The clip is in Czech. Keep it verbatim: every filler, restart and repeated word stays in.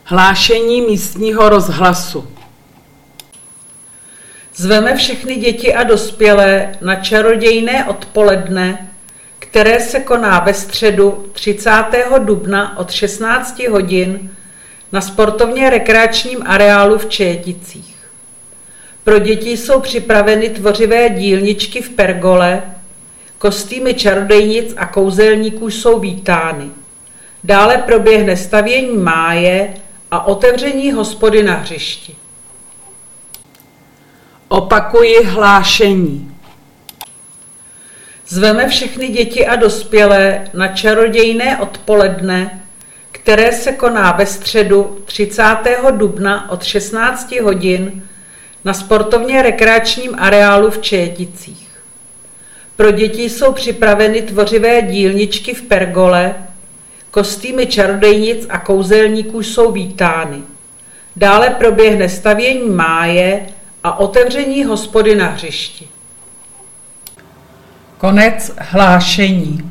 Hlášení místního rozhlasu. Zveme všechny děti a dospělé na čarodějné odpoledne, které se koná ve středu třicátého dubna od šestnácti hodin na sportovně rekreačním areálu v Čejeticích. Pro děti jsou připraveny tvořivé dílničky v pergole, kostýmy čarodejnic a kouzelníků jsou vítány. Dále proběhne stavění máje a otevření hospody na hřišti. Opakuji hlášení. Zveme všechny děti a dospělé na čarodějné odpoledne, které se koná ve středu třicátého dubna od šestnácti hodin na sportovně rekreačním areálu v Čejeticích. Pro děti jsou připraveny tvořivé dílničky v pergole, kostýmy čarodejnic a kouzelníků jsou vítány. Dále proběhne stavění máje a otevření hospody na hřišti. Konec hlášení.